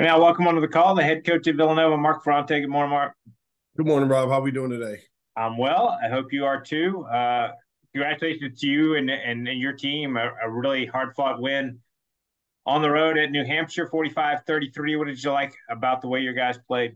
Now, welcome onto the call, the head coach at Villanova, Mark Ferrante. Good morning, Mark. Good morning, Rob. How are we doing today? I'm well. I hope you are too. Congratulations to you and your team. A really hard fought win on the road at New Hampshire, 45-33. What did you like about the way your guys played?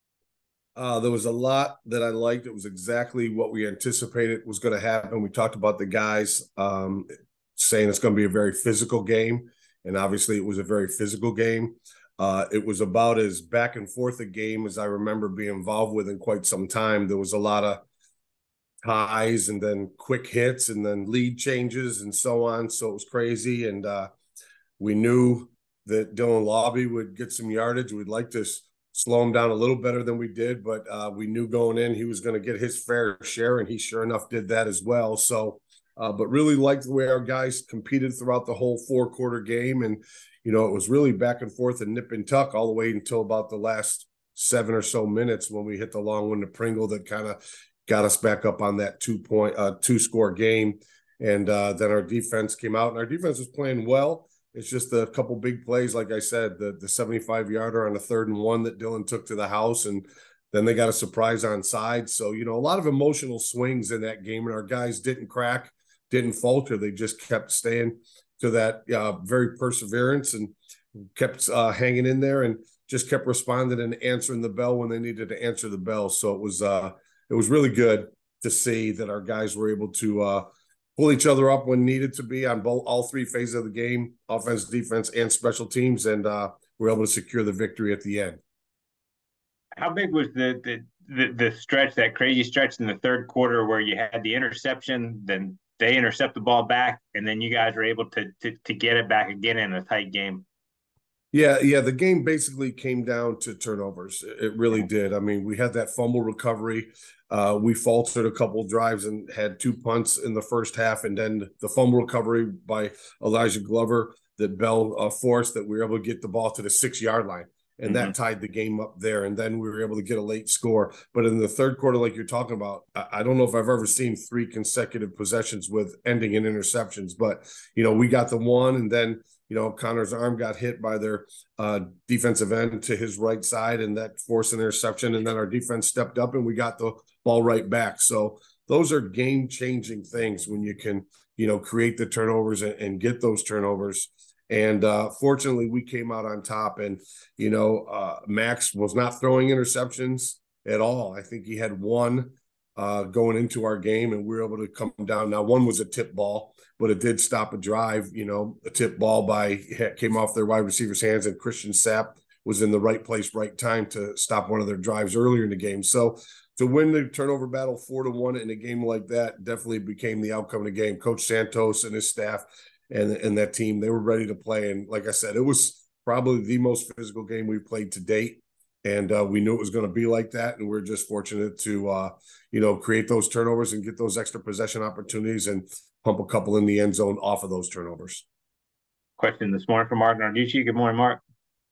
There was a lot that I liked. It was exactly what we anticipated was going to happen. We talked about the guys saying it's going to be a very physical game, and obviously it was a very physical game. It was about as back and forth a game as I remember being involved with in quite some time. There was a lot of ties and then quick hits and then lead changes and so on. So it was crazy, and we knew that Dylan Lobby would get some yardage. We'd like to slow him down a little better than we did, but we knew going in he was going to get his fair share, and he sure enough did that as well. So, but really liked the way our guys competed throughout the whole four-quarter game, and it was really back and forth and nip and tuck all the way until about the last 7 or so minutes when we hit the long one to Pringle that kind of got us back up on that two-score game, and then our defense came out, and our defense was playing well. It's just a couple big plays, like I said, the 75-yarder on a 3rd and 1 that Dylan took to the house, and then they got a surprise on side. So, a lot of emotional swings in that game, and our guys didn't crack, didn't falter. They just kept staying to that very perseverance and kept hanging in there and just kept responding and answering the bell when they needed to answer the bell. So it was really good to see that our guys were able to pull each other up when needed to be on all three phases of the game, offense, defense, and special teams, and we're able to secure the victory at the end. How big was the stretch, that crazy stretch in the third quarter where you had the interception, then they intercept the ball back, and then you guys were able to get it back again in a tight game? Yeah. The game basically came down to turnovers. It really did. I mean, we had that fumble recovery. We faltered a couple of drives and had 2 punts in the first half, and then the fumble recovery by Elijah Glover that Bell forced, that we were able to get the ball to the 6-yard line. And that tied the game up there. And then we were able to get a late score. But in the third quarter, like you're talking about, I don't know if I've ever seen 3 consecutive possessions with ending in interceptions. But, we got the one, and then, Connor's arm got hit by their defensive end to his right side, and that forced an interception. And then our defense stepped up, and we got the ball right back. So those are game-changing things when you can, create the turnovers and get those turnovers. And fortunately, we came out on top. And, Max was not throwing interceptions at all. I think he had one going into our game, and we were able to come down. Now, one was a tip ball, but it did stop a drive. A tip ball came off their wide receiver's hands, and Christian Sapp was in the right place, right time to stop one of their drives earlier in the game. So to win the turnover battle 4-1 in a game like that definitely became the outcome of the game. Coach Santos and his staff and that team, they were ready to play. And like I said, it was probably the most physical game we've played to date. And we knew it was going to be like that. And we're just fortunate to, create those turnovers and get those extra possession opportunities and pump a couple in the end zone off of those turnovers. Question this morning from Mark Narducci. Good morning, Mark.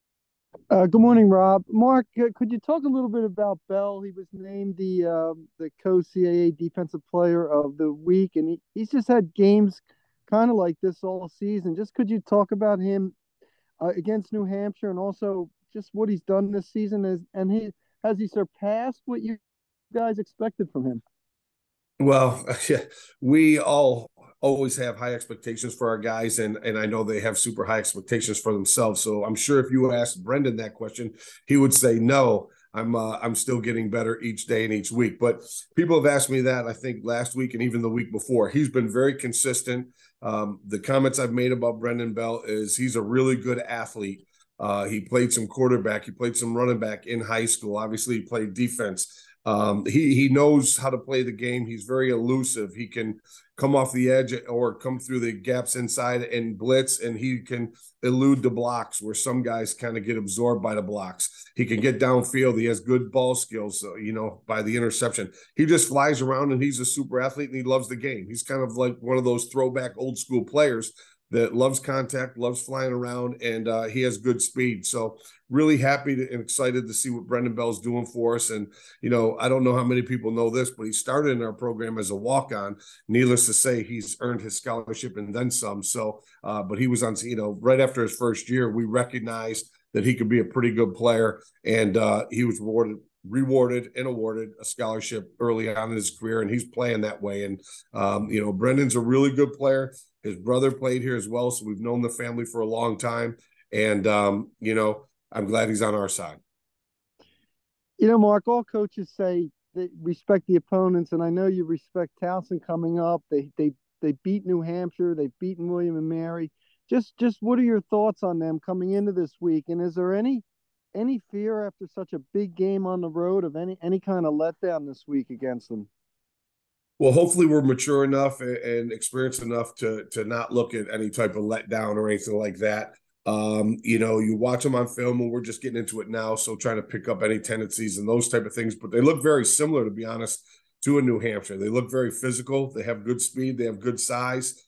Good morning, Rob. Mark, could you talk a little bit about Bell? He was named the co-CAA Defensive Player of the Week, and he's just had games kind of like this all season. Just could you talk about him against New Hampshire, and also just what he's done this season? Has he surpassed what you guys expected from him? Well, yeah, we all always have high expectations for our guys, and I know they have super high expectations for themselves. So I'm sure if you asked Brendan that question, he would say no. I'm still getting better each day and each week. But people have asked me that, I think, last week and even the week before. He's been very consistent. The comments I've made about Brendan Bell is he's a really good athlete. He played some quarterback. He played some running back in high school. Obviously, he played defense. He knows how to play the game. He's very elusive. He can come off the edge or come through the gaps inside and blitz, and he can elude the blocks where some guys kind of get absorbed by the blocks. He can get downfield. He has good ball skills, by the interception. He just flies around, and he's a super athlete, and he loves the game. He's kind of like one of those throwback old school players that loves contact, loves flying around, and he has good speed. So really happy and excited to see what Brendan Bell's doing for us. And, I don't know how many people know this, but he started in our program as a walk-on. Needless to say, he's earned his scholarship and then some. So, but he was on, right after his first year, we recognized that he could be a pretty good player. And he was rewarded and awarded a scholarship early on in his career, and he's playing that way. And Brendan's a really good player. His brother played here as well, so we've known the family for a long time. And I'm glad he's on our side. Mark, all coaches say they respect the opponents, and I know you respect Towson coming up. They beat New Hampshire, they've beaten William and Mary. Just what are your thoughts on them coming into this week? And is there any fear after such a big game on the road of any kind of letdown this week against them? Well, hopefully we're mature enough and experienced enough to not look at any type of letdown or anything like that. You watch them on film, and we're just getting into it now, so trying to pick up any tendencies and those type of things. But they look very similar, to be honest, to a New Hampshire. They look very physical. They have good speed. They have good size.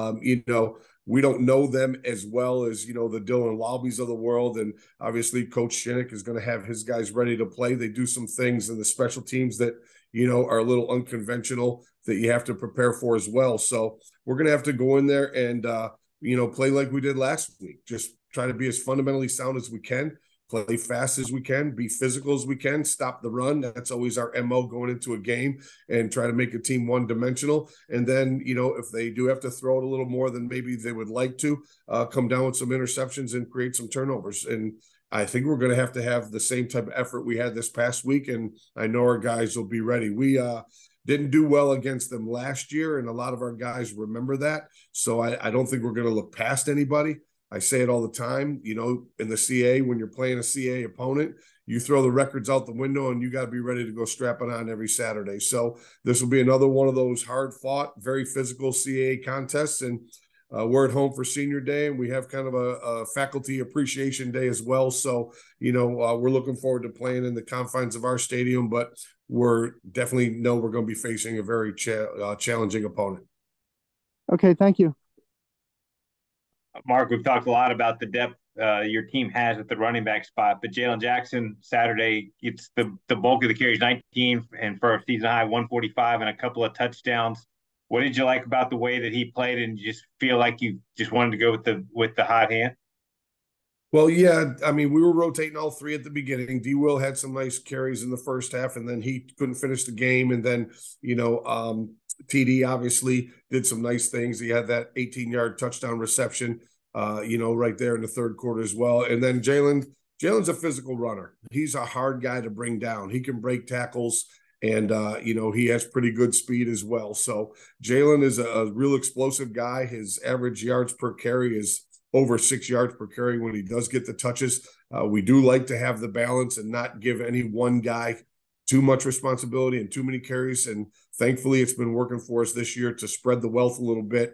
We don't know them as well as, the Dylan Lobbies of the world. And obviously Coach Shinnick is going to have his guys ready to play. They do some things in the special teams that, are a little unconventional that you have to prepare for as well. So we're going to have to go in there and, play like we did last week. Just try to be as fundamentally sound as we can, play fast as we can, be physical as we can, stop the run. That's always our MO going into a game, and try to make a team one-dimensional. And then, if they do have to throw it a little more than maybe they would like to, come down with some interceptions and create some turnovers. And I think we're going to have the same type of effort we had this past week, and I know our guys will be ready. We didn't do well against them last year, and a lot of our guys remember that. So I don't think we're going to look past anybody. I say it all the time, in the CA, when you're playing a CA opponent, you throw the records out the window and you got to be ready to go strap it on every Saturday. So this will be another one of those hard fought, very physical CA contests. And we're at home for senior day, and we have kind of a faculty appreciation day as well. So, we're looking forward to playing in the confines of our stadium, but we're definitely know we're going to be facing a very challenging opponent. Okay. Thank you. Mark, we've talked a lot about the depth your team has at the running back spot, but Jalen Jackson Saturday gets the bulk of the carries, 19, and for a season high 145 and a couple of touchdowns. What did you like about the way that he played, and you just feel like you just wanted to go with the hot hand? Well, yeah, I mean, we were rotating all three at the beginning. D. Will had some nice carries in the first half, and then he couldn't finish the game. And then, TD obviously did some nice things. He had that 18-yard touchdown reception, right there in the third quarter as well. And then Jalen's a physical runner. He's a hard guy to bring down. He can break tackles, and, he has pretty good speed as well. So Jalen is a real explosive guy. His average yards per carry is over 6 yards per carry when he does get the touches. We do like to have the balance and not give any one guy too much responsibility and too many carries. And thankfully, it's been working for us this year to spread the wealth a little bit,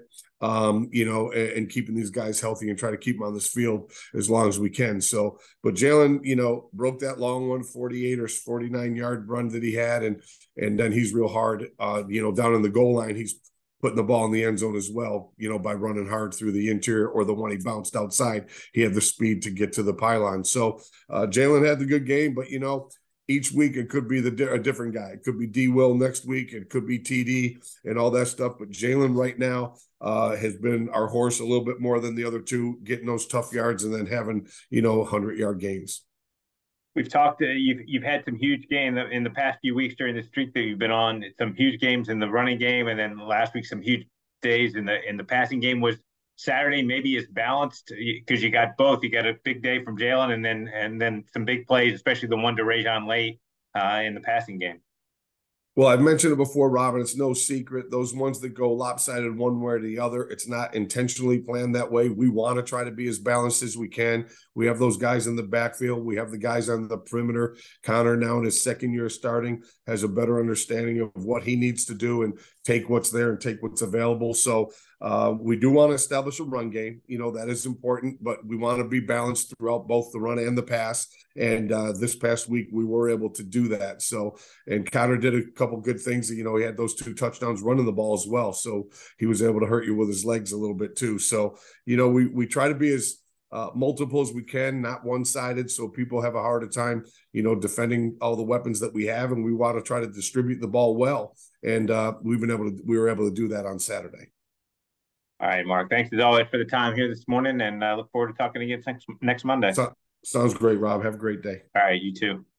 and keeping these guys healthy and try to keep them on this field as long as we can. So, but Jalen, broke that long 148 or 49-yard run that he had. And then he's real hard, down in the goal line. He's putting the ball in the end zone as well, by running hard through the interior, or the one he bounced outside. He had the speed to get to the pylon. So Jalen had the good game, but, each week it could be a different guy. It could be D. Will next week. It could be TD and all that stuff. But Jalen right now has been our horse a little bit more than the other two, getting those tough yards and then having, 100-yard gains. We've talked. You've had some huge games in the past few weeks during the streak that you've been on. Some huge games in the running game, and then last week some huge days in the passing game. Was Saturday maybe as balanced because you got both? You got a big day from Jalen, and then some big plays, especially the one to Rajon late in the passing game. Well, I've mentioned it before, Robin. It's no secret. Those ones that go lopsided one way or the other, it's not intentionally planned that way. We want to try to be as balanced as we can. We have those guys in the backfield. We have the guys on the perimeter. Connor, now in his second year starting, has a better understanding of what he needs to do and take what's there and take what's available. So we do want to establish a run game. That is important, but we want to be balanced throughout both the run and the pass. And this past week, we were able to do that. So, and Connor did a couple good things. He had those 2 touchdowns running the ball as well. So he was able to hurt you with his legs a little bit too. So, we try to be as multiple as we can, not one-sided, so people have a harder time, defending all the weapons that we have. And we want to try to distribute the ball well. And we were able to do that on Saturday. All right, Mark. Thanks as always for the time here this morning, and I look forward to talking again next Monday. Sounds great, Rob. Have a great day. All right, you too.